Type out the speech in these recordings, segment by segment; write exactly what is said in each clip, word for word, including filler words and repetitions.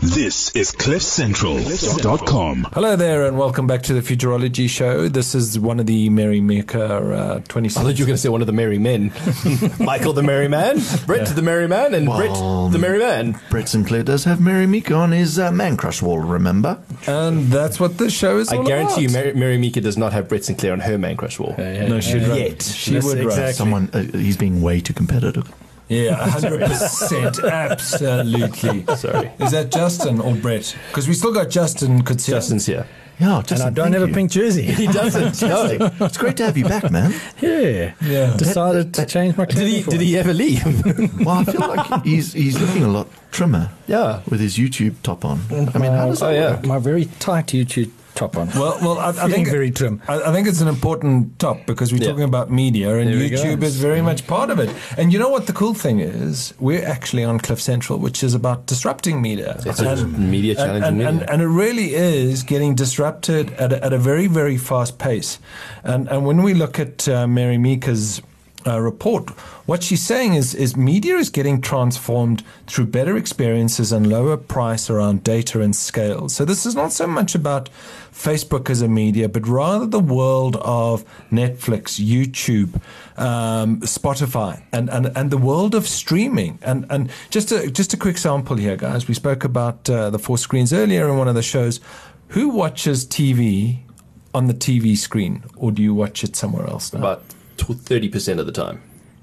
This is cliff central dot com. Hello there and welcome back to the Futurology Show. This is one of the Merrymaker uh, twenty-six. I thought you were going to say one of the Merry Men. Michael the Merry Man, Brett yeah. the Merry Man, and well, Brett the Merry Man. Brett Sinclair does have Merrymaker on his uh, Man Crush wall, remember? And that's what this show is all I guarantee about. you Mary, Merrymaker does not have Brett Sinclair on her Man Crush wall. Uh, yeah, no, she'd uh, run. Yet. She That's would exactly. run. Someone, uh, he's being way too competitive. Yeah, one hundred percent. Absolutely. Sorry. Is that Justin or Brett? Because we still got Justin Kutsia. Justin's here. Yeah, Justin, and I don't have you. a pink jersey. He doesn't. No. It's great to have you back, man. Yeah. Yeah. Decided to change my Did he, did he ever leave? Well, I feel like he's he's looking a lot trimmer. Yeah. With his YouTube top on. I mean, how does that oh, yeah. work? My very tight YouTube top on. Well, well, I, I think very trim. I, I think it's an important top because we're yeah. talking about media, and there YouTube is very much part of it. And you know what the cool thing is? We're actually on Cliff Central, which is about disrupting media. It's a media challenge. And, media. and, and it really is getting disrupted at a, at a very, very fast pace. And and when we look at uh, Merrymaker's uh, report, what she's saying is, is media is getting transformed through better experiences and lower price around data and scale. So this is not so much about Facebook as a media, but rather the world of Netflix, YouTube, um, Spotify, and, and, and the world of streaming. And and just a, just a quick sample here, guys. We spoke about uh, the four screens earlier in one of the shows. Who watches T V on the T V screen, or do you watch it somewhere else now? About thirty percent of the time.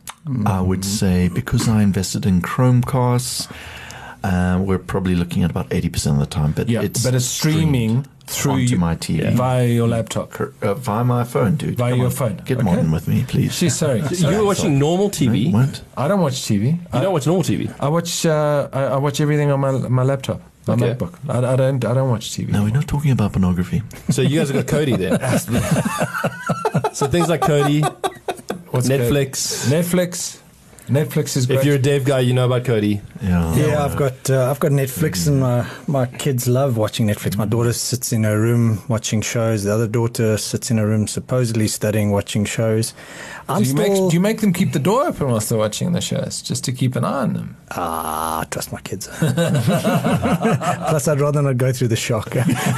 I would say because I invested in Chromecasts, uh, we're probably looking at about eighty percent of the time. But yeah, it's but it's streaming through onto you, my T V. yeah. via your laptop. Uh, via my phone, dude. Via Come your on. phone. Get Okay. modern with me, please. She's sorry. You were watching normal T V. No, what? I don't watch T V. You I, don't watch normal T V. I watch. Uh, I, I watch everything on my my laptop, my Okay. MacBook. I, I don't. I don't watch T V. No, we're not talking about pornography. So you guys have got Cody there. So things like Cody, What's Netflix. Code? Netflix. Netflix is great. If you're a dev guy, you know about Cody. Yeah, Yeah, I've got uh, I've got Netflix, and my, my kids love watching Netflix. My daughter sits in her room watching shows. The other daughter sits in her room supposedly studying, watching shows. I'm do you, still make, do you make them keep the door open whilst they're watching the shows, just to keep an eye on them? ah, I trust my kids. Plus, I'd rather not go through the shock.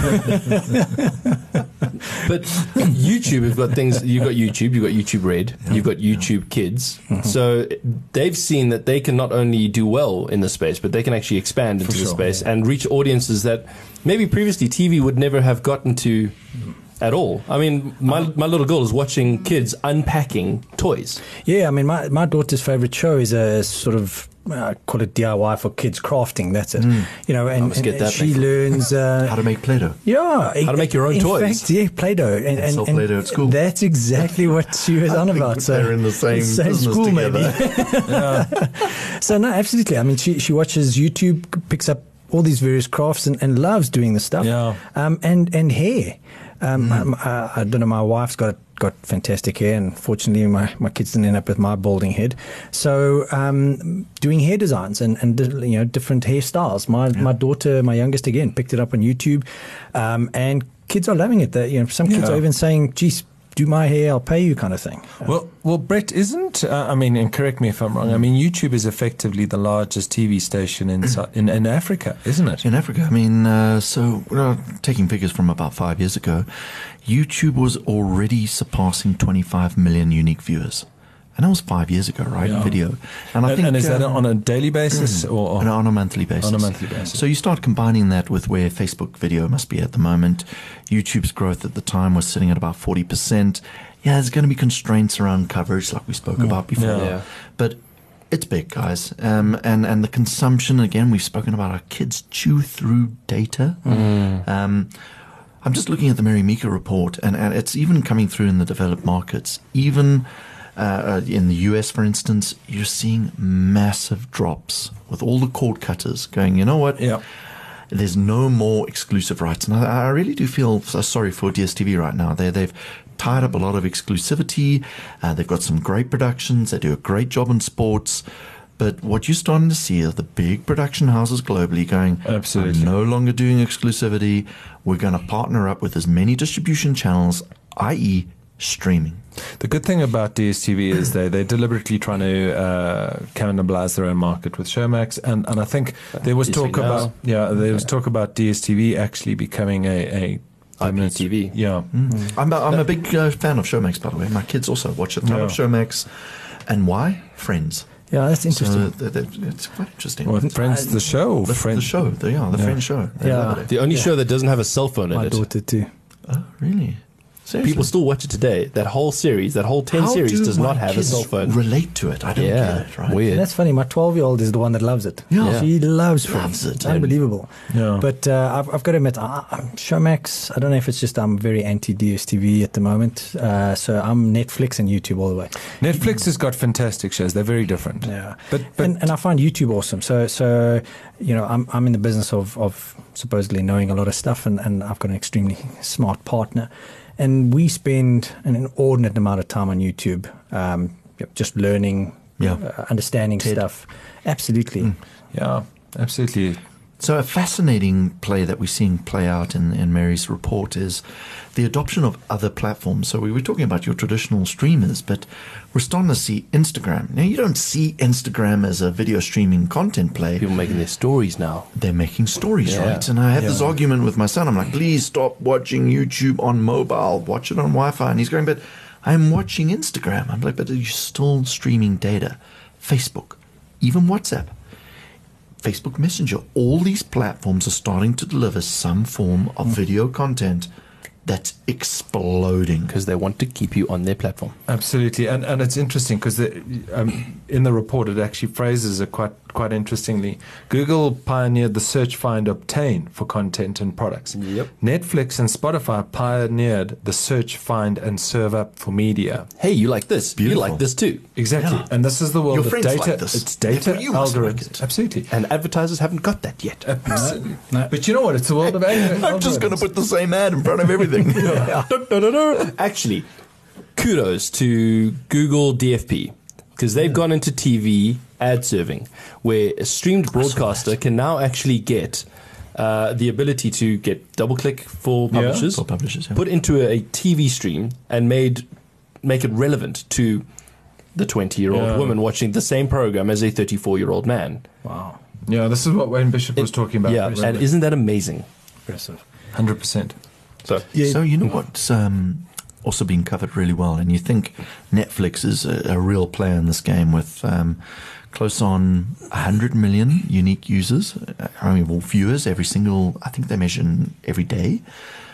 But YouTube have got things. You've got YouTube, you've got YouTube Red, you've got YouTube Kids. Mm-hmm. So they've seen that they can not only do well in the space, but they can actually expand into For the sure, space yeah. and reach audiences that maybe previously T V would never have gotten to at all. I mean, my my little girl is watching kids unpacking toys. Yeah, I mean, my, my daughter's favorite show is a sort of, uh, call it D I Y for kids, crafting. That's it. Mm. You know, and, must and, get and that she next one. learns uh, how to make Play-Doh. Yeah, How to make your own in toys. Fact, yeah, Play-Doh, and, and, sell and Play-Doh at school. That's exactly what she was on about. So they're in the same same business school, together. maybe. yeah. So no, absolutely. I mean, she she watches YouTube, picks up all these various crafts, and, and loves doing the stuff. Yeah. Um, and and hair. Um, mm. I, I don't know. My wife's got got fantastic hair, and fortunately, my, my kids didn't end up with my balding head. So, um, doing hair designs and, and you know different hairstyles. My yeah. my daughter, my youngest, again picked it up on YouTube, um, and kids are loving it. That you know, some kids yeah. are even saying, "Geez, do my hair, I'll pay you," kind of thing. Well, well, Brett, isn't, uh, I mean, and correct me if I'm wrong, I mean, YouTube is effectively the largest T V station in in, in Africa, isn't it? In Africa, I mean, uh, so we're taking figures from about five years ago. YouTube was already surpassing twenty-five million unique viewers. And that was five years ago, right? Yeah. Video. And I and, think, and is uh, that on a daily basis or, or on a monthly basis? on a monthly basis? So you start combining that with where Facebook video must be at the moment. YouTube's growth at the time was sitting at about forty percent. Yeah, there's going to be constraints around coverage, like we spoke mm. about before. Yeah. Yeah. But it's big, guys. Um, and, and the consumption, again, we've spoken about our kids chew through data. Mm. Um, I'm just looking at the Merrymaker report, and, and it's even coming through in the developed markets. Even uh, in the U S, for instance, you're seeing massive drops with all the cord cutters going, you know what? Yeah. There's no more exclusive rights. And I, I really do feel so sorry for D S T V right now. They, they've tied up a lot of exclusivity. Uh, they've got some great productions. They do a great job in sports. But what you're starting to see are the big production houses globally going, absolutely, I'm no longer doing exclusivity. We're going to partner up with as many distribution channels, that is streaming. The good thing about D S T V is they, they're deliberately trying to uh, cannibalize their own market with Showmax. And, and I think there was talk about, yeah, there was talk about D S T V actually becoming a, a I P T V. Yeah. Mm. I'm, a, I'm a big uh, fan of Showmax, by the way. My kids also watch a ton Yeah. of Showmax. And why? Friends. Yeah, that's interesting. So th- th- it's quite interesting. Well, Friends, the show, or the, Friends? the show, the, yeah, the Yeah. Friends show. They Yeah. love it. The only Yeah. show that doesn't have a cell phone in My it. daughter too. Oh, really? Seriously? People still watch it today. That whole series, that whole ten How series do does my not have a kids cell phone. relate to it? I don't Yeah, get it, right? weird. That's funny. My twelve-year-old is the one that loves it. Yeah. She loves Loves Friends. it. It's unbelievable. Yeah. But uh, I've, I've got to admit, I, I'm Showmax, I don't know if it's just I'm very anti-D S T V at the moment. Uh, so I'm Netflix and YouTube all the way. Netflix has got fantastic shows. They're very different. Yeah. But, but and, and I find YouTube awesome. So, so you know, I'm I'm in the business of, of supposedly knowing a lot of stuff, and, and I've got an extremely smart partner. And we spend an inordinate amount of time on YouTube, um, just learning, Yeah. uh, understanding Ted. stuff. Absolutely. yeah, absolutely. So a fascinating play that we're seeing play out in, in Mary's report is the adoption of other platforms. So we were talking about your traditional streamers, but we're starting to see Instagram. Now, you don't see Instagram as a video streaming content play. People making their stories now. They're making stories, Yeah. right? And I have this Yeah. argument with my son. I'm like, please stop watching YouTube on mobile. Watch it on Wi-Fi. And he's going, but I'm watching Instagram. I'm like, but you're still streaming data. Facebook, even WhatsApp. Facebook Messenger, all these platforms are starting to deliver some form of video content that's exploding. Because they want to keep you on their platform. Absolutely, and and it's interesting because um, in the report it actually phrases it quite quite interestingly. Google pioneered the search, find, obtain for content and products. Yep. Netflix and Spotify pioneered the search, find, and serve up for media. Hey, you like this? Beautiful. You like this too. Exactly, Yeah. and this is the world Your of friends data. like this. It's data Therefore you must like algorithms. it. Absolutely. And advertisers haven't got that yet. Absolutely. But you know what? It's the world of algorithms. I'm just going to put the same ad in front of everything. Dun, dun, dun, dun. Actually, kudos to Google D F P because they've gone into T V ad serving, where a streamed broadcaster can now actually get uh, the ability to get double click for Yeah. publishers, For publishers, yeah. put into a, a T V stream, and made make it relevant to the twenty year old Yeah. woman watching the same program as a thirty-four year old man. Wow. Yeah, this is what Wayne Bishop was It- talking about. Yeah, and isn't that amazing? Impressive. one hundred percent. So So you know what's um, also being covered really well, and you think Netflix is a, a real player in this game with um, close on one hundred million unique users, uh, I mean, well, viewers every single, I think they measure every day.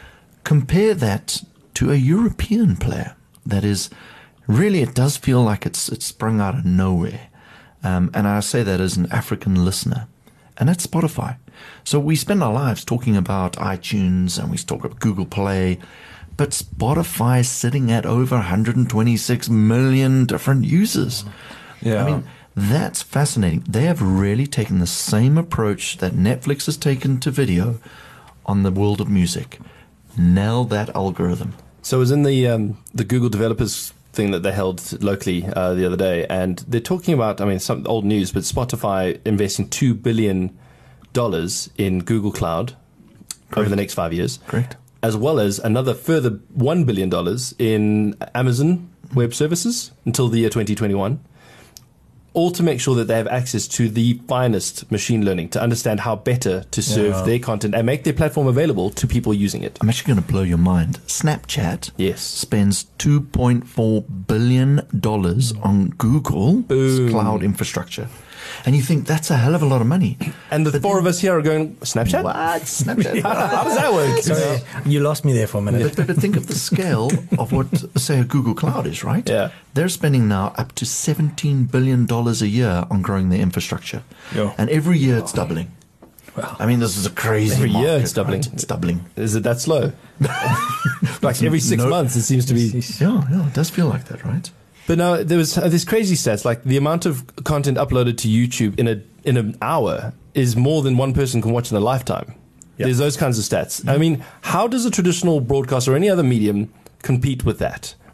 Compare that to a European player that is really, it does feel like it's it's sprung out of nowhere. Um, and I say that as an African listener. And that's Spotify. So we spend our lives talking about iTunes and we talk about Google Play, but Spotify is sitting at over one hundred twenty-six million different users. Yeah. I mean, that's fascinating. They have really taken the same approach that Netflix has taken to video on the world of music. Nail that algorithm. So it was in the um, the Google developers thing that they held locally uh, the other day, and they're talking about, I mean, some old news, but Spotify investing two billion dollars in Google Cloud over Correct. the next five years, Correct. as well as another further one billion dollars in Amazon Web Services until the year twenty twenty-one. All to make sure that they have access to the finest machine learning to understand how better to serve Yeah. their content and make their platform available to people using it. I'm actually going to blow your mind. Snapchat Yes. spends two point four billion dollars on Google's Boom. cloud infrastructure. And you think that's a hell of a lot of money. And the four of us here are going, Snapchat? What? Snapchat? How does that work? Sorry, you lost me there for a minute. But, but, but think of the scale of what, say, a Google Cloud is, right? Yeah. They're spending now up to seventeen billion dollars a year on growing their infrastructure. Yeah. And every year it's doubling. I mean, this is a crazy Every year market, it's doubling. right? It's doubling. Is it that slow? Like every six No. months, it seems to be. Yeah, yeah, it does feel like that, right? But now there was uh, this crazy stats, like the amount of content uploaded to YouTube in a in an hour is more than one person can watch in a lifetime. Yep. There's those kinds of stats. I mean, how does a traditional broadcast or any other medium compete with that?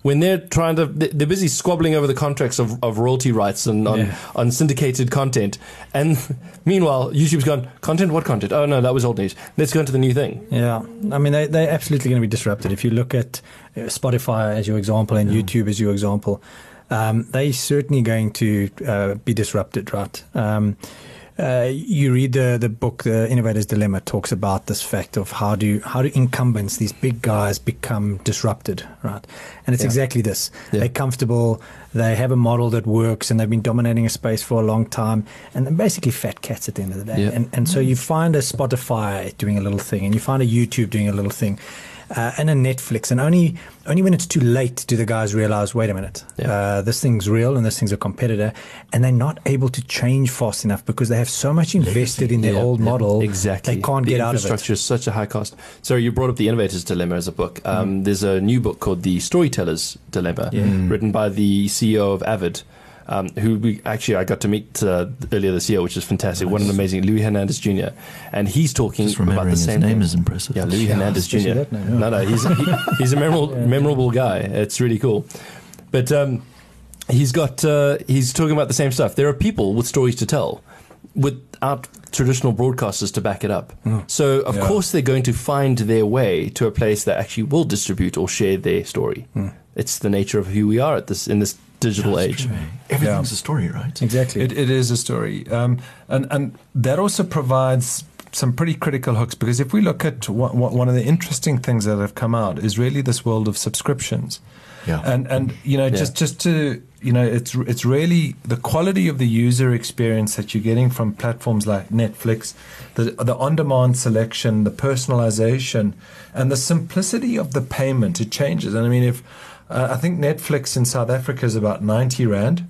when they're trying to, they're busy squabbling over the contracts of, of royalty rights and on, Yeah. on syndicated content. And meanwhile, YouTube's gone, content? What content? Oh, no, that was old news. Let's go into the new thing. Yeah, I mean, they, they're absolutely going to be disrupted. If you look at uh, Spotify as your example and YouTube as your example, um, they're certainly going to uh, be disrupted, right? Um, uh, you read the, the book, The Innovator's Dilemma, talks about this fact of how do how do incumbents, these big guys, become disrupted, right? And it's Yeah. exactly this. Yeah. They're comfortable, they have a model that works, and they've been dominating a space for a long time, and they're basically fat cats at the end of the day. Yeah. And, and so you find a Spotify doing a little thing, and you find a YouTube doing a little thing, uh, and a Netflix, and only only when it's too late do the guys realize, wait a minute, Yeah. uh, this thing's real and this thing's a competitor, and they're not able to change fast enough because they have so much invested in their Yeah, old yeah, model. Exactly. They can't the get out of it. infrastructure is such a high cost. So you brought up The Innovator's Dilemma as a book. Um, mm. There's a new book called The Storyteller's Dilemma, Yeah. Mm. written by the C E O of Avid, um, who we actually I got to meet uh, earlier this year, which is fantastic. What an amazing Louis Hernandez Junior And he's talking Just about remembering the his same name thing. is impressive. Yeah, Louis Yeah, Hernandez especially Junior that name, yeah. No, no, he's he, he's a memorable memorable guy. It's really cool, but. Um, He's got. Uh, he's talking about the same stuff. There are people with stories to tell, without traditional broadcasters to back it up. Mm. So of Yeah. course they're going to find their way to a place that actually will distribute or share their story. Mm. It's the nature of who we are at this in this digital age. Everything's Yeah. a story, right? Exactly. It, it is a story. Um, and, and that also provides some pretty critical hooks, because if we look at what, what, one of the interesting things that have come out is really this world of subscriptions. Yeah. And, and you know, Yeah. just, just to, you know, it's, it's really the quality of the user experience that you're getting from platforms like Netflix, the, the on-demand selection, the personalization, and the simplicity of the payment. It changes. And I mean, if uh, I think Netflix in South Africa is about ninety rand,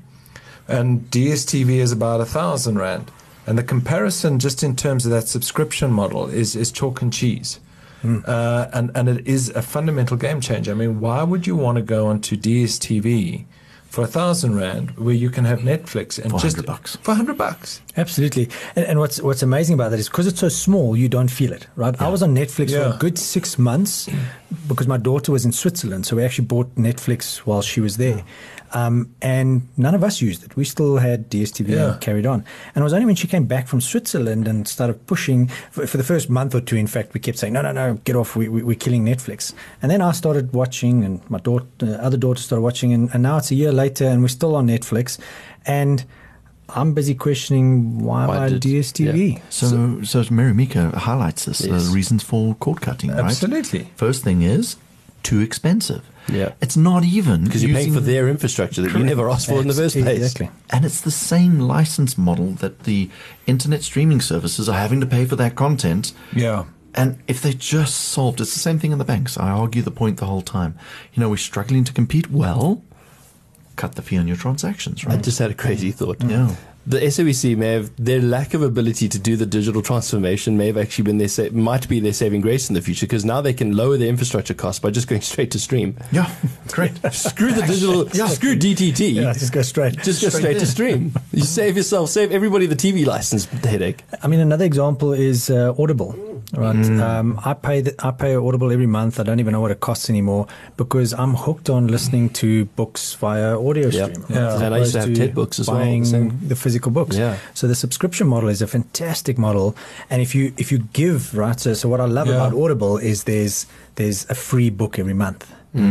and D S T V is about a thousand rand. And the comparison, just in terms of that subscription model, is is chalk and cheese. Mm. Uh, and, and it is a fundamental game changer. I mean, why would you want to go onto D S T V for a thousand rand where you can have Netflix and For just hundred bucks. for a hundred bucks? Absolutely. And, and what's what's amazing about that is because it's so small, you don't feel it, right? I was on Netflix for Yeah. a good six months because my daughter was in Switzerland. So we actually bought Netflix while she was there. Um, and none of us used it. We still had D S T V Yeah. and carried on. And it was only when she came back from Switzerland and started pushing, for, for the first month or two, in fact, we kept saying, no, no, no, get off, we, we, we're killing Netflix. And then I started watching, and my daughter, uh, other daughter started watching, and, and now it's a year later, and we're still on Netflix. And I'm busy questioning why, Why why did- D S T V? yeah. So, so Mary Mika highlights this, Yes. the reasons for cord cutting, right? Absolutely. First thing is too expensive. Yeah. It's not even Because you're paying using- for their infrastructure that you never asked for in the first place. Exactly. And it's the same license model that the internet streaming services are having to pay for that content. Yeah. And if they just solved, it's the same thing in the banks. I argue the point the whole time. You know, we're struggling to compete. Well, cut the fee on your transactions, I right? just had a crazy thought. Yeah. The S A B C may have, their lack of ability to do the digital transformation may have actually been their sa- might be their saving grace in the future, because now they can lower their infrastructure costs by just going straight to stream. Yeah, great. Screw the digital, Yeah. screw D T T. Yeah, just go straight. Just go straight to stream. You save yourself, save everybody the T V license headache. I mean, another example is uh, Audible. Right, um, I pay the, I pay Audible every month. I don't even know what it costs anymore because I'm hooked on listening to books via audio Yep. stream. Yeah. as And I used to opposed have TED books as well, the buying same. the physical books. Yeah. So the subscription model is a fantastic model, and if you if you give right, so, so what I love Yeah. about Audible is there's there's a free book every month.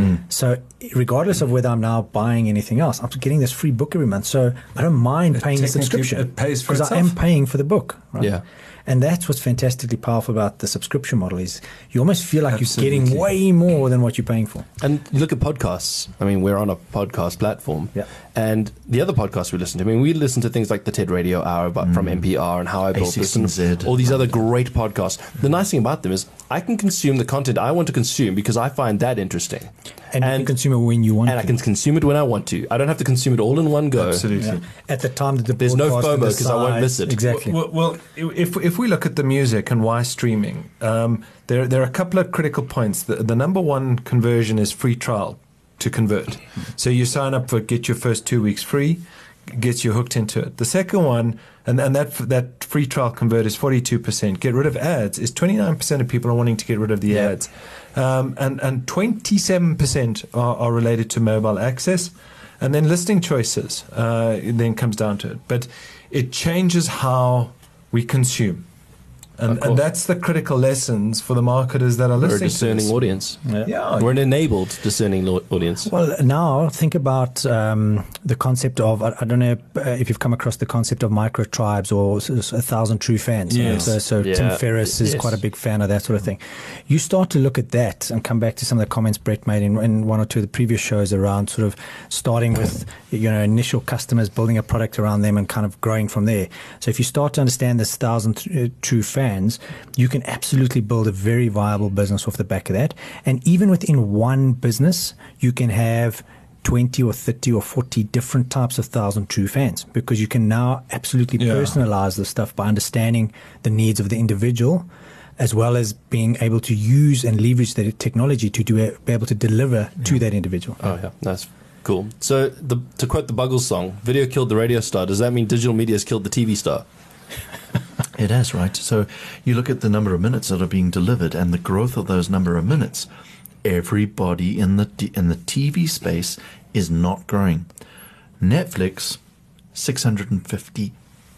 So regardless of whether I'm now buying anything else, I'm getting this free book every month. So I don't mind It paying the technically- subscription. it pays for because I itself. am paying for the book. Right? Yeah. And that's what's fantastically powerful about the subscription model is you almost feel like Absolutely. you're getting way more than what you're paying for. And you look at podcasts. I mean, we're on a podcast platform. Yeah. And the other podcasts we listen to, I mean, we listen to things like the TED Radio Hour but from N P R and How I Built This and A sixteen Z. all these other great podcasts. The nice thing about them is I can consume the content I want to consume because I find that interesting. And, you can consume it when you want and I to. can consume it when I want to. I don't have to consume it all in one go. Absolutely. Yeah. At the time that the There's no broadcaster FOMO 'cause I won't decides- miss it. Exactly. Well, well, if if we look at the music and why streaming, um, there there are a couple of critical points. The, the number one conversion is free trial to convert. So you sign up for get your first two weeks free, gets you hooked into it. The second one, and, and that that free trial convert is forty-two percent. Get rid of ads is twenty-nine percent of people are wanting to get rid of the Yeah. ads. Um, and, and twenty-seven percent are, are related to mobile access. And then listing choices uh, it then comes down to it. But it changes how we consume. And, and that's the critical lessons for the marketers that are We're a listening to discerning this. audience. Yeah. Yeah. We're an enabled discerning lo- audience. Well, now think about um, the concept of, I, I don't know uh, if you've come across the concept of micro tribes or s- s- a thousand true fans. Yes. So, so Yeah. Tim Ferriss is Yes. quite a big fan of that sort of thing. You start to look at that and come back to some of the comments Brett made in, in one or two of the previous shows around sort of starting with, you know, initial customers, building a product around them and kind of growing from there. So if you start to understand this thousand th- uh, true fans, you can absolutely build a very viable business off the back of that. And even within one business, you can have twenty or thirty or forty different types of thousand true fans, because you can now absolutely Yeah. personalize the stuff by understanding the needs of the individual, as well as being able to use and leverage the technology to do it, be able to deliver to that individual. Oh, yeah. That's cool. So, the, to quote the Buggles song, video killed the radio star. Does that mean digital media has killed the T V star? It has, right? So you look at the number of minutes that are being delivered and the growth of those number of minutes. Everybody in the t- in the T V space is not growing. Netflix, six hundred fifty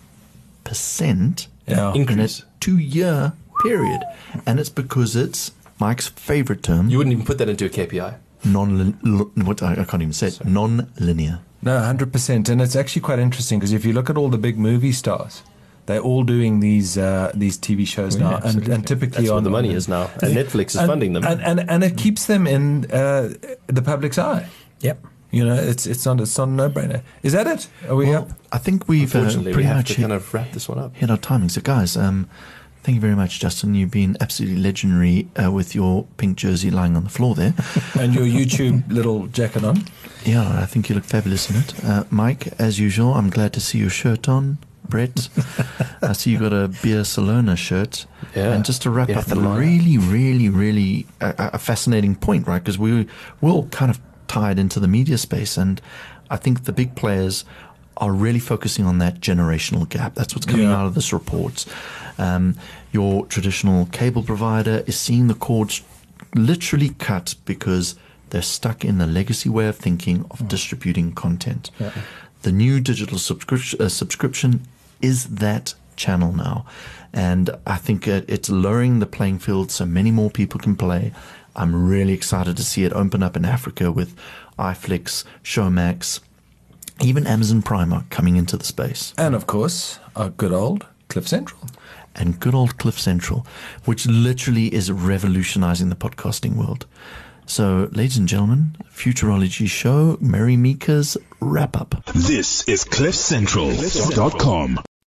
percent Yeah. in a Increase. two-year period, and it's because it's Mike's favorite term, You wouldn't even put that into a K P I. non. What I, I can't even say it. Non-linear. No, one hundred percent. And it's actually quite interesting because if you look at all the big movie stars, they're all doing these uh, these T V shows now. And, and typically That's where on the money on- is now. And Netflix is and, funding them. And, and, and it keeps them in uh, the public's eye. Yep. You know, it's it's not, it's not a no-brainer. Is that it? Are we up? I think we've uh, Unfortunately, pretty we have much to hit, kind of wrap this one up. hit our timing. So, guys, um, thank you very much, Justin. You've been absolutely legendary uh, with your pink jersey lying on the floor there. And your YouTube little jacket on. Yeah, I think you look fabulous in it. Uh, Mike, as usual, I'm glad to see your shirt on. Brett, I see you got a Beer Salona shirt. Yeah. And just to wrap You up, have to a line really, really, really uh, a fascinating point, right? Because we we're all kind of tied into the media space, and I think the big players are really focusing on that generational gap. That's what's coming Yeah. out of this report. Um, your traditional cable provider is seeing the cords literally cut because they're stuck in the legacy way of thinking of distributing content. The new digital subscription uh, subscription is that channel now, and I think it, it's lowering the playing field so many more people can play. I'm really excited to see it open up in Africa with iFlix, Showmax, even Amazon Prime are coming into the space, And, of course, our good old Cliff Central. and good old Cliff Central, which literally is revolutionizing the podcasting world. So, ladies and gentlemen, Futurology Show, Mary Meeker's wrap up. This is cliff central dot com.